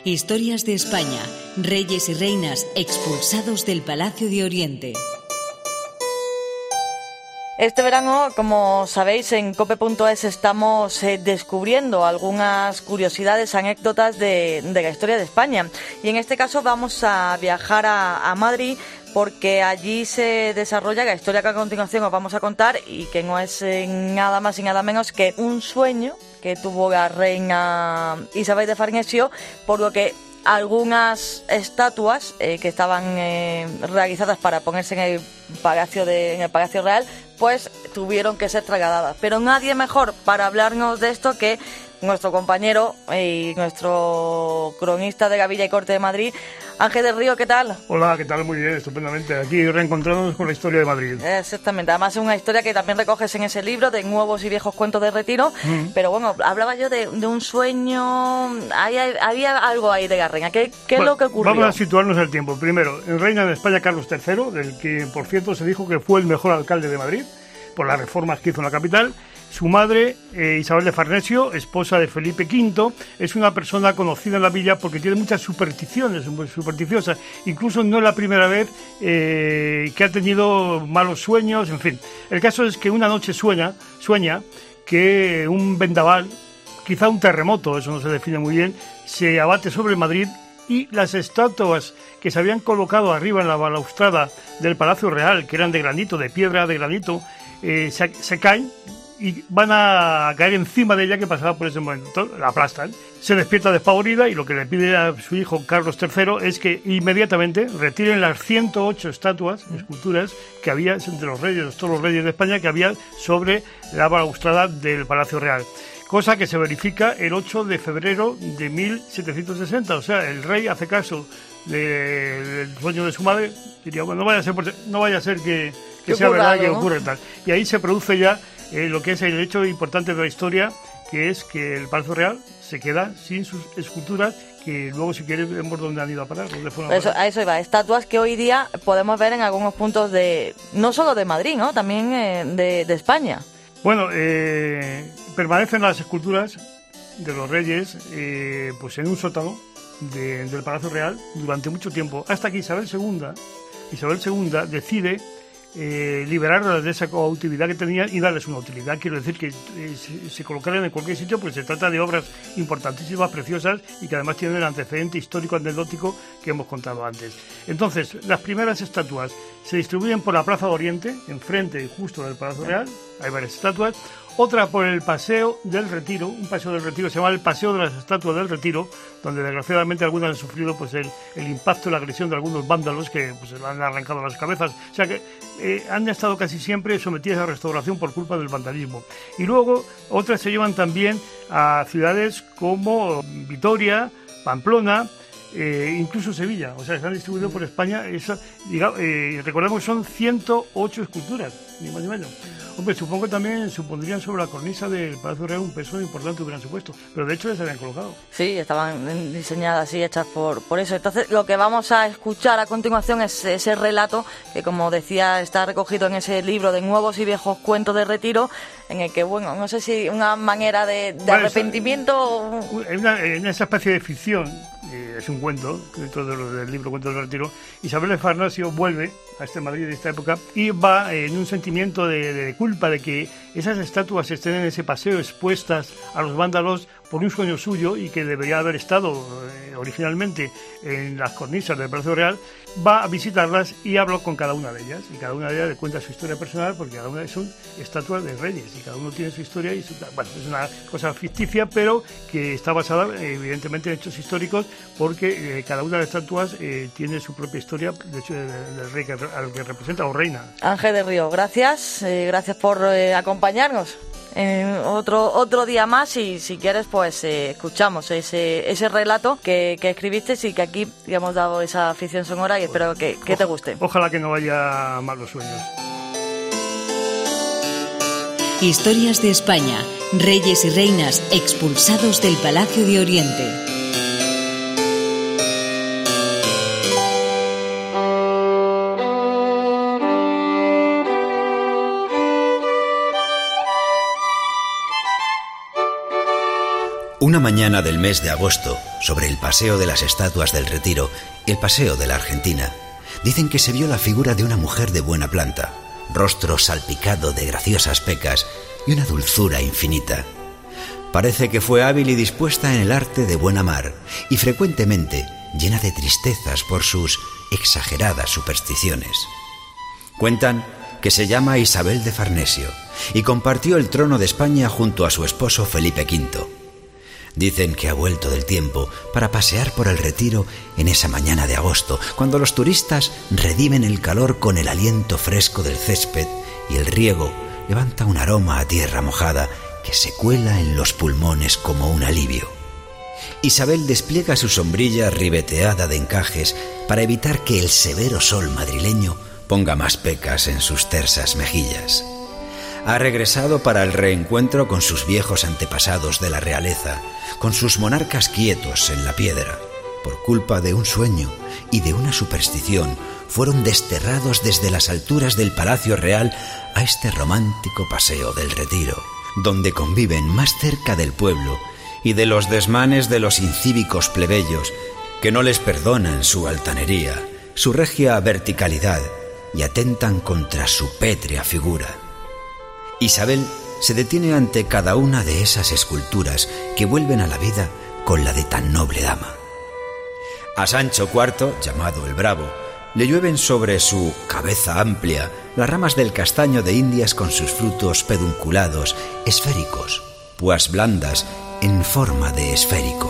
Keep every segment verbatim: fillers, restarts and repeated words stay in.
Historias de España, reyes y reinas expulsados del Palacio de Oriente. Este verano, como sabéis, en cope punto es estamos eh, descubriendo algunas curiosidades, anécdotas de, de la historia de España. Y en este caso vamos a viajar a, a Madrid, porque allí se desarrolla la historia que a continuación os vamos a contar y que no es eh, nada más y nada menos que un sueño que tuvo la reina Isabel de Farnesio, por lo que algunas estatuas eh, que estaban eh, realizadas para ponerse en el Palacio de, en el Palacio Real, pues tuvieron que ser trasladadas. Pero nadie mejor para hablarnos de esto que nuestro compañero y nuestro cronista de la Villa y Corte de Madrid, Ángel del Río. ¿Qué tal? Hola, ¿qué tal? Muy bien, estupendamente. Aquí reencontrándonos con la historia de Madrid. Exactamente, además es una historia que también recoges en ese libro de Nuevos y Viejos Cuentos de Retiro. Mm. Pero bueno, hablaba yo de, de un sueño, había, había algo ahí de la reina. ¿Qué, qué bueno, es lo que ocurrió? Vamos a situarnos en el tiempo. Primero, el reina de España Carlos tercero, del que por cierto se dijo que fue el mejor alcalde de Madrid por las reformas que hizo en la capital. Su madre, eh, Isabel de Farnesio, esposa de Felipe quinto, es una persona conocida en la villa porque tiene muchas supersticiones, supersticiosas. Incluso no es la primera vez eh, que ha tenido malos sueños, en fin. El caso es que una noche sueña, sueña que un vendaval, quizá un terremoto, eso no se define muy bien, se abate sobre Madrid y las estatuas que se habían colocado arriba en la balaustrada del Palacio Real, que eran de granito, de piedra de granito, eh, se, se caen y van a caer encima de ella, que pasaba por ese momento, la aplastan. Se despierta despavorida y lo que le pide a su hijo Carlos tercero es que inmediatamente retiren las ciento ocho estatuas, esculturas, que había entre los reyes, todos los reyes de España, que había sobre la balaustrada del Palacio Real. Cosa que se verifica el ocho de febrero de mil setecientos sesenta, o sea, el rey hace caso de, del sueño de su madre, diría, bueno, no vaya a ser, no vaya a ser que, que sea verdad, que ocurre tal. Y ahí se produce ya eh, lo que es el hecho importante de la historia, que es que el Palacio Real se queda sin sus esculturas, que luego, si quieres, vemos dónde han ido a parar. Dónde fueron a, eso, parar. a eso iba, estatuas que hoy día podemos ver en algunos puntos de, no solo de Madrid, ¿no? También eh, de, de España. Bueno, eh, permanecen las esculturas de los reyes eh, pues en un sótano de, del Palacio Real durante mucho tiempo, hasta que Isabel segunda, Isabel segunda decide eh, liberarlas de esa cautividad que tenían y darles una utilidad. Quiero decir que eh, se, se colocaran en cualquier sitio, porque se trata de obras importantísimas, preciosas y que además tienen el antecedente histórico anecdótico que hemos contado antes. Entonces, las primeras estatuas se distribuyen por la Plaza de Oriente, enfrente y justo del Palacio Real. Hay varias estatuas. Otra por el Paseo del Retiro, un paseo del Retiro, se llama el Paseo de las Estatuas del Retiro, donde desgraciadamente algunas han sufrido pues el, el impacto y la agresión de algunos vándalos que pues le han arrancado las cabezas. O sea que eh, han estado casi siempre sometidas a restauración por culpa del vandalismo. Y luego otras se llevan también a ciudades como Vitoria, Pamplona, Eh, incluso Sevilla, o sea, se han distribuido por España. Esa, digamos, eh, recordemos que son ciento ocho esculturas, ni más ni menos. Hombre, supongo que también supondrían sobre la cornisa del Palacio Real un peso importante, hubieran supuesto, pero de hecho ya se habían colocado. Sí, estaban diseñadas y hechas por, por eso. Entonces, lo que vamos a escuchar a continuación es ese relato que, como decía, está recogido en ese libro de Nuevos y Viejos Cuentos de Retiro, en el que, bueno, no sé si una manera de, de vale, arrepentimiento... En, una, en esa especie de ficción, eh, es un cuento, dentro de lo del libro Cuentos del Retiro, Isabel de Farnesio vuelve a este Madrid de esta época y va eh, en un sentimiento de, de culpa de que esas estatuas estén en ese paseo expuestas a los vándalos por un sueño suyo y que debería haber estado eh, originalmente en las cornisas del Palacio Real. Va a visitarlas y habla con cada una de ellas, y cada una de ellas le cuenta su historia personal, porque cada una son estatuas de reyes y cada uno tiene su historia y su, bueno, es una cosa ficticia, pero que está basada evidentemente en hechos históricos, porque eh, cada una de las estatuas eh, tiene su propia historia, de hecho, del, del rey que, al que representa o reina. Ángel del Río, gracias, eh, gracias por eh, acompañarnos. Eh, otro otro día más, y si quieres pues eh, escuchamos ese ese relato que, que escribiste y que aquí le hemos dado esa ficción sonora y espero que, que te guste. Ojalá que no vaya mal los sueños. Historias de España, reyes y reinas expulsados del Palacio de Oriente. Una mañana del mes de agosto, sobre el paseo de las estatuas del Retiro, el paseo de la Argentina, dicen que se vio la figura de una mujer de buena planta, rostro salpicado de graciosas pecas y una dulzura infinita. Parece que fue hábil y dispuesta en el arte de buen amar y frecuentemente llena de tristezas por sus exageradas supersticiones. Cuentan que se llama Isabel de Farnesio y compartió el trono de España junto a su esposo Felipe quinto. Dicen que ha vuelto del tiempo para pasear por el Retiro en esa mañana de agosto, cuando los turistas redimen el calor con el aliento fresco del césped y el riego levanta un aroma a tierra mojada que se cuela en los pulmones como un alivio. Isabel despliega su sombrilla ribeteada de encajes para evitar que el severo sol madrileño ponga más pecas en sus tersas mejillas. Ha regresado para el reencuentro con sus viejos antepasados de la realeza, con sus monarcas quietos en la piedra. Por culpa de un sueño y de una superstición, fueron desterrados desde las alturas del Palacio Real a este romántico paseo del Retiro, donde conviven más cerca del pueblo y de los desmanes de los incívicos plebeyos que no les perdonan su altanería, su regia verticalidad y atentan contra su pétrea figura. Isabel se detiene ante cada una de esas esculturas que vuelven a la vida con la de tan noble dama. A Sancho cuarto, llamado el Bravo, le llueven sobre su cabeza amplia las ramas del castaño de Indias con sus frutos pedunculados, esféricos, púas blandas en forma de esférico.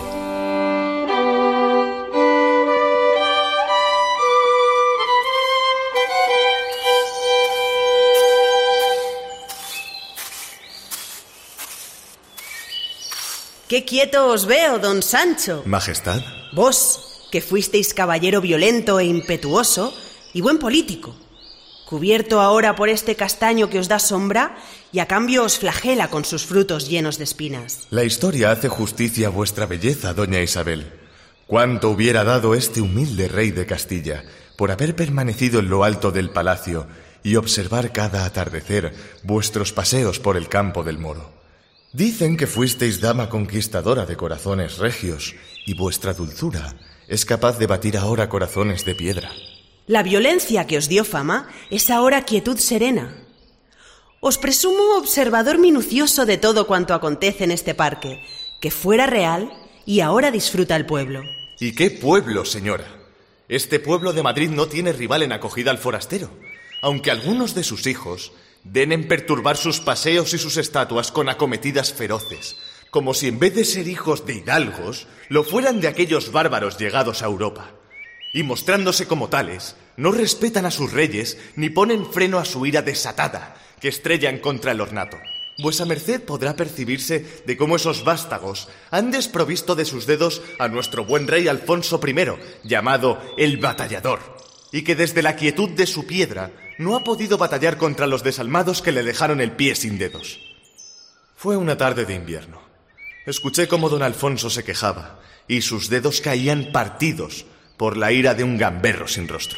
¡Qué quieto os veo, don Sancho! Majestad. Vos, que fuisteis caballero violento e impetuoso y buen político, cubierto ahora por este castaño que os da sombra y a cambio os flagela con sus frutos llenos de espinas. La historia hace justicia a vuestra belleza, doña Isabel. ¿Cuánto hubiera dado este humilde rey de Castilla por haber permanecido en lo alto del palacio y observar cada atardecer vuestros paseos por el campo del Moro? Dicen que fuisteis dama conquistadora de corazones regios y vuestra dulzura es capaz de batir ahora corazones de piedra. La violencia que os dio fama es ahora quietud serena. Os presumo observador minucioso de todo cuanto acontece en este parque, que fuera real y ahora disfruta el pueblo. ¿Y qué pueblo, señora? Este pueblo de Madrid no tiene rival en acogida al forastero, aunque algunos de sus hijos den en perturbar sus paseos y sus estatuas con acometidas feroces, como si en vez de ser hijos de hidalgos, lo fueran de aquellos bárbaros llegados a Europa. Y mostrándose como tales, no respetan a sus reyes ni ponen freno a su ira desatada, que estrellan contra el ornato. Vuesa merced podrá percibirse de cómo esos vástagos han desprovisto de sus dedos a nuestro buen rey Alfonso primero, llamado el Batallador, y que desde la quietud de su piedra no ha podido batallar contra los desalmados que le dejaron el pie sin dedos. Fue una tarde de invierno. Escuché cómo don Alfonso se quejaba y sus dedos caían partidos por la ira de un gamberro sin rostro.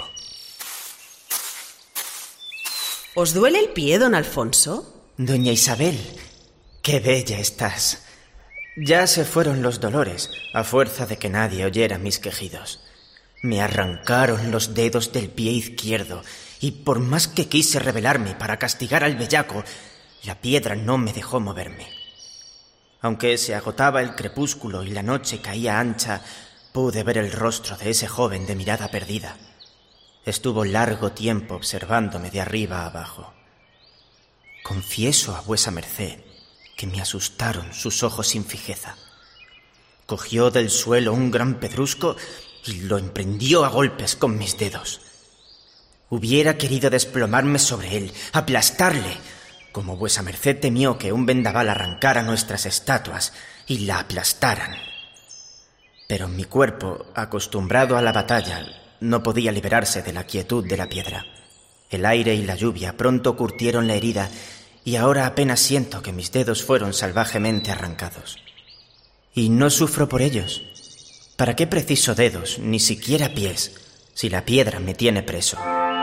¿Os duele el pie, don Alfonso? Doña Isabel, qué bella estás. Ya se fueron los dolores a fuerza de que nadie oyera mis quejidos. Me arrancaron los dedos del pie izquierdo y por más que quise rebelarme para castigar al bellaco, la piedra no me dejó moverme. Aunque se agotaba el crepúsculo y la noche caía ancha, pude ver el rostro de ese joven de mirada perdida. Estuvo largo tiempo observándome de arriba a abajo. Confieso a vuesa merced que me asustaron sus ojos sin fijeza. Cogió del suelo un gran pedrusco y lo emprendió a golpes con mis dedos. Hubiera querido desplomarme sobre él, aplastarle, como vuesa merced temió que un vendaval arrancara nuestras estatuas y la aplastaran. Pero mi cuerpo, acostumbrado a la batalla, no podía liberarse de la quietud de la piedra. El aire y la lluvia pronto curtieron la herida y ahora apenas siento que mis dedos fueron salvajemente arrancados. Y no sufro por ellos. ¿Para qué preciso dedos, ni siquiera pies, si la piedra me tiene preso?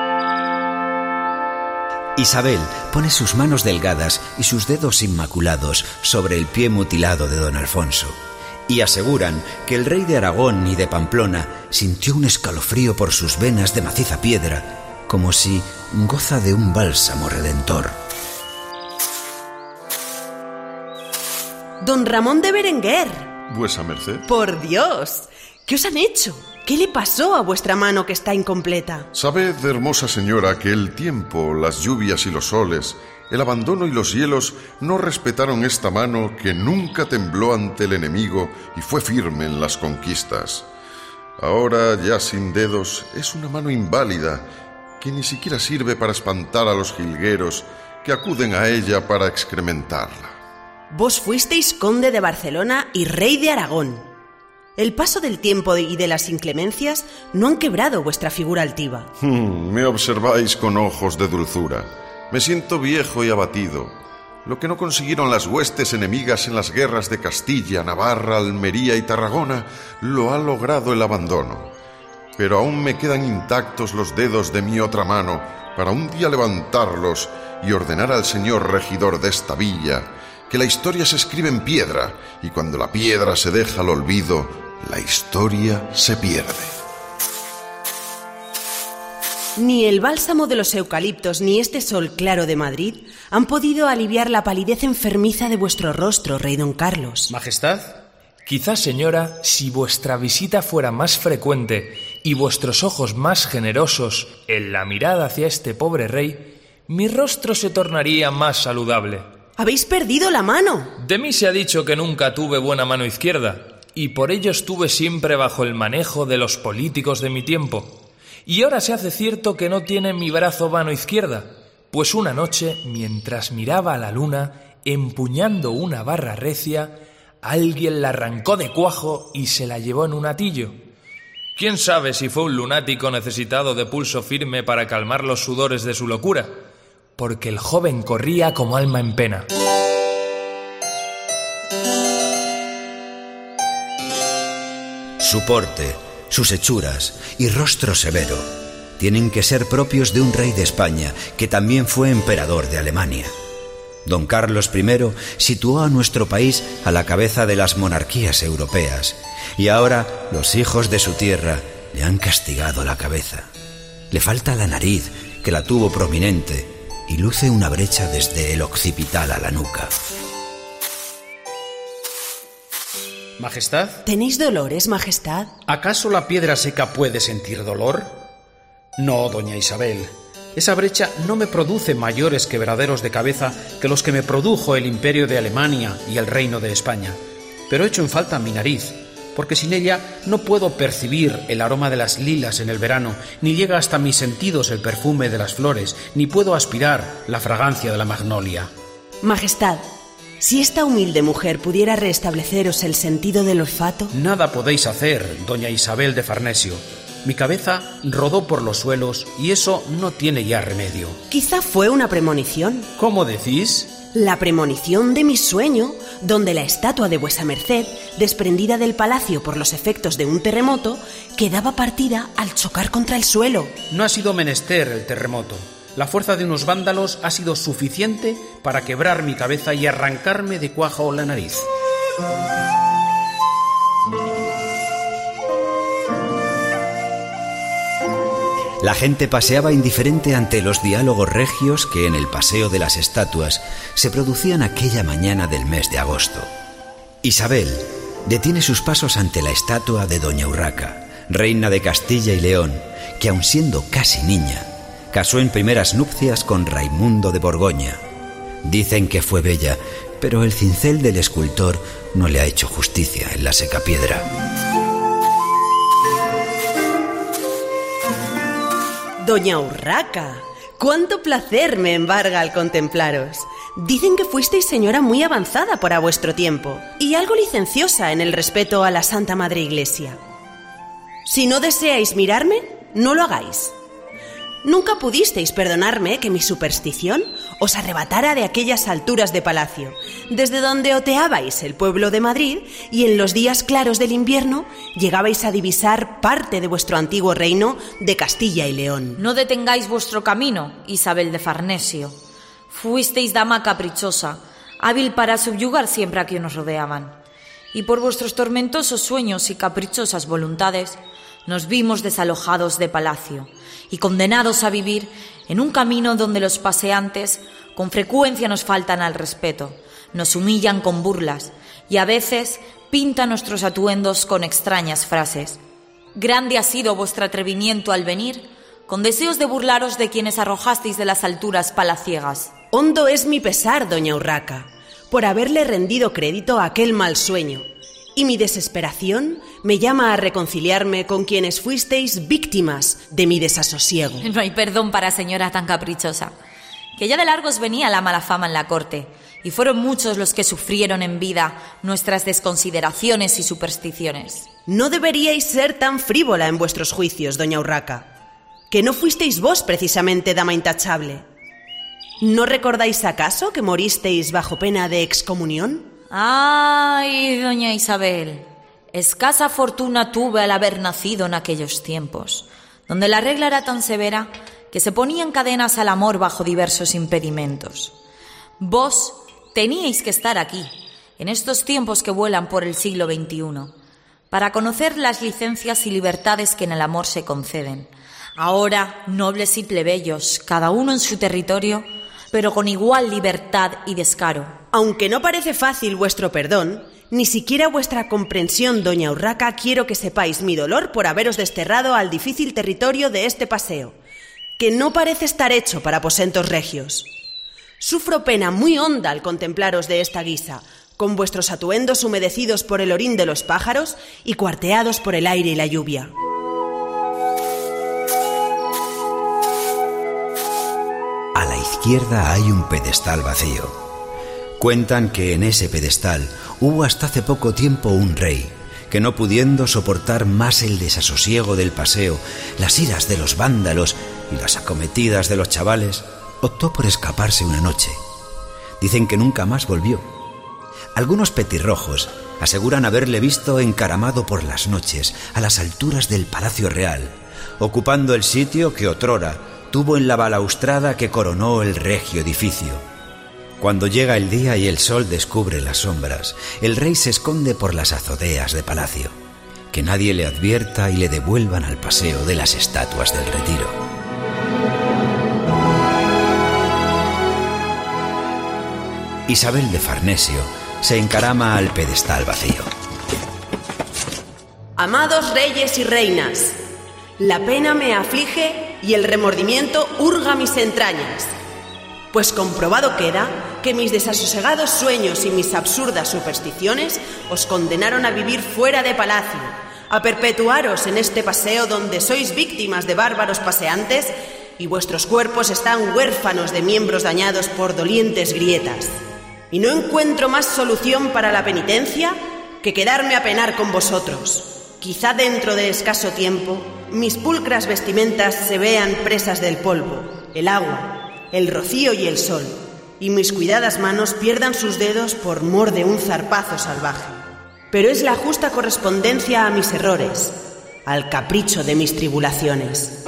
Isabel pone sus manos delgadas y sus dedos inmaculados sobre el pie mutilado de don Alfonso y aseguran que el rey de Aragón y de Pamplona sintió un escalofrío por sus venas de maciza piedra, como si goza de un bálsamo redentor. Don Ramón de Berenguer. ¿Vuesa merced? Por Dios, ¿qué os han hecho? ¿Qué le pasó a vuestra mano que está incompleta? Sabed, hermosa señora, que el tiempo, las lluvias y los soles, el abandono y los hielos no respetaron esta mano que nunca tembló ante el enemigo y fue firme en las conquistas. Ahora, ya sin dedos, es una mano inválida que ni siquiera sirve para espantar a los jilgueros que acuden a ella para excrementarla. Vos fuisteis conde de Barcelona y rey de Aragón. El paso del tiempo y de las inclemencias no han quebrado vuestra figura altiva. Hmm, me observáis con ojos de dulzura. Me siento viejo y abatido. Lo que no consiguieron las huestes enemigas en las guerras de Castilla, Navarra, Almería y Tarragona, lo ha logrado el abandono. Pero aún me quedan intactos los dedos de mi otra mano para un día levantarlos y ordenar al señor regidor de esta villa que la historia se escribe en piedra, y cuando la piedra se deja al olvido, la historia se pierde. Ni el bálsamo de los eucaliptos ni este sol claro de Madrid han podido aliviar la palidez enfermiza de vuestro rostro, rey don Carlos. Majestad, quizás, señora, si vuestra visita fuera más frecuente y vuestros ojos más generosos en la mirada hacia este pobre rey, mi rostro se tornaría más saludable. ¡Habéis perdido la mano! De mí se ha dicho que nunca tuve buena mano izquierda, y por ello estuve siempre bajo el manejo de los políticos de mi tiempo. Y ahora se hace cierto que no tiene mi brazo mano izquierda, pues una noche, mientras miraba a la luna, empuñando una barra recia, alguien la arrancó de cuajo y se la llevó en un atillo. ¿Quién sabe si fue un lunático necesitado de pulso firme para calmar los sudores de su locura? Porque el joven corría como alma en pena. Su porte, sus hechuras y rostro severo tienen que ser propios de un rey de España que también fue emperador de Alemania. Don Carlos primero situó a nuestro país a la cabeza de las monarquías europeas, y ahora los hijos de su tierra le han castigado la cabeza. Le falta la nariz, que la tuvo prominente, y luce una brecha desde el occipital a la nuca. Majestad. ¿Tenéis dolores, majestad? ¿Acaso la piedra seca puede sentir dolor? No, doña Isabel. Esa brecha no me produce mayores quebraderos de cabeza que los que me produjo el imperio de Alemania y el reino de España. Pero echo en falta mi nariz, porque sin ella no puedo percibir el aroma de las lilas en el verano, ni llega hasta mis sentidos el perfume de las flores, ni puedo aspirar la fragancia de la magnolia. Majestad, si esta humilde mujer pudiera restableceros el sentido del olfato... Nada podéis hacer, doña Isabel de Farnesio. Mi cabeza rodó por los suelos y eso no tiene ya remedio. Quizá fue una premonición. ¿Cómo decís? La premonición de mi sueño, donde la estatua de vuesa merced, desprendida del palacio por los efectos de un terremoto, quedaba partida al chocar contra el suelo. No ha sido menester el terremoto. La fuerza de unos vándalos ha sido suficiente para quebrar mi cabeza y arrancarme de cuajo la nariz. La gente paseaba indiferente ante los diálogos regios que en el Paseo de las Estatuas se producían aquella mañana del mes de agosto. Isabel detiene sus pasos ante la estatua de Doña Urraca, reina de Castilla y León, que aun siendo casi niña, casó en primeras nupcias con Raimundo de Borgoña. Dicen que fue bella, pero el cincel del escultor no le ha hecho justicia en la seca piedra. Doña Urraca, cuánto placer me embarga al contemplaros. Dicen que fuisteis señora muy avanzada para vuestro tiempo y algo licenciosa en el respeto a la Santa Madre Iglesia. Si no deseáis mirarme, no lo hagáis. Nunca pudisteis perdonarme que mi superstición os arrebatara de aquellas alturas de palacio, desde donde oteabais el pueblo de Madrid y en los días claros del invierno llegabais a divisar parte de vuestro antiguo reino de Castilla y León. No detengáis vuestro camino, Isabel de Farnesio. Fuisteis dama caprichosa, hábil para subyugar siempre a quienes nos rodeaban. y por vuestros tormentosos sueños y caprichosas voluntades, nos vimos desalojados de palacio y condenados a vivir en un camino donde los paseantes con frecuencia nos faltan al respeto, nos humillan con burlas y a veces pintan nuestros atuendos con extrañas frases. Grande ha sido vuestro atrevimiento al venir, con deseos de burlaros de quienes arrojasteis de las alturas palaciegas. Hondo es mi pesar, doña Urraca, por haberle rendido crédito a aquel mal sueño, y mi desesperación me llama a reconciliarme con quienes fuisteis víctimas de mi desasosiego. No hay perdón para señora tan caprichosa, que ya de largos venía la mala fama en la corte, y fueron muchos los que sufrieron en vida nuestras desconsideraciones y supersticiones. No deberíais ser tan frívola en vuestros juicios, doña Urraca, que no fuisteis vos precisamente dama intachable. ¿No recordáis acaso que moristeis bajo pena de excomunión? ¡Ay, doña Isabel! Escasa fortuna tuve al haber nacido en aquellos tiempos, donde la regla era tan severa que se ponían cadenas al amor bajo diversos impedimentos. Vos teníais que estar aquí, en estos tiempos que vuelan por el siglo veintiuno, para conocer las licencias y libertades que en el amor se conceden. Ahora, nobles y plebeyos, cada uno en su territorio, pero con igual libertad y descaro. Aunque no parece fácil vuestro perdón, ni siquiera vuestra comprensión, doña Urraca, quiero que sepáis mi dolor por haberos desterrado al difícil territorio de este paseo, que no parece estar hecho para aposentos regios. Sufro pena muy honda al contemplaros de esta guisa, con vuestros atuendos humedecidos por el orín de los pájaros y cuarteados por el aire y la lluvia. A la izquierda hay un pedestal vacío. Cuentan que en ese pedestal hubo hasta hace poco tiempo un rey que, no pudiendo soportar más el desasosiego del paseo, las iras de los vándalos y las acometidas de los chavales, optó por escaparse una noche. Dicen que nunca más volvió. Algunos petirrojos aseguran haberle visto encaramado por las noches a las alturas del Palacio Real, ocupando el sitio que otrora tuvo en la balaustrada que coronó el regio edificio. Cuando llega el día y el sol descubre las sombras, el rey se esconde por las azoteas de palacio. Que nadie le advierta y le devuelvan al paseo de las estatuas del Retiro. Isabel de Farnesio se encarama al pedestal vacío. Amados reyes y reinas, la pena me aflige y el remordimiento hurga mis entrañas, pues comprobado queda que mis desasosegados sueños y mis absurdas supersticiones os condenaron a vivir fuera de palacio, a perpetuaros en este paseo donde sois víctimas de bárbaros paseantes y vuestros cuerpos están huérfanos de miembros dañados por dolientes grietas. Y no encuentro más solución para la penitencia que quedarme a penar con vosotros. Quizá dentro de escaso tiempo mis pulcras vestimentas se vean presas del polvo, el agua, el rocío y el sol, y mis cuidadas manos pierdan sus dedos por mor de un zarpazo salvaje. Pero es la justa correspondencia a mis errores, al capricho de mis tribulaciones.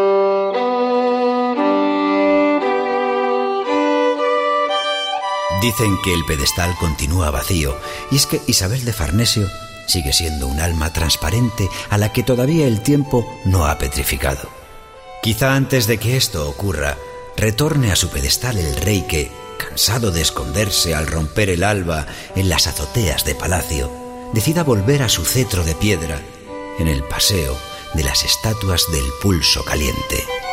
Dicen que el pedestal continúa vacío, y es que Isabel de Farnesio sigue siendo un alma transparente a la que todavía el tiempo no ha petrificado. Quizá antes de que esto ocurra, retorne a su pedestal el rey que, cansado de esconderse al romper el alba en las azoteas de palacio, decida volver a su cetro de piedra en el paseo de las estatuas del pulso caliente.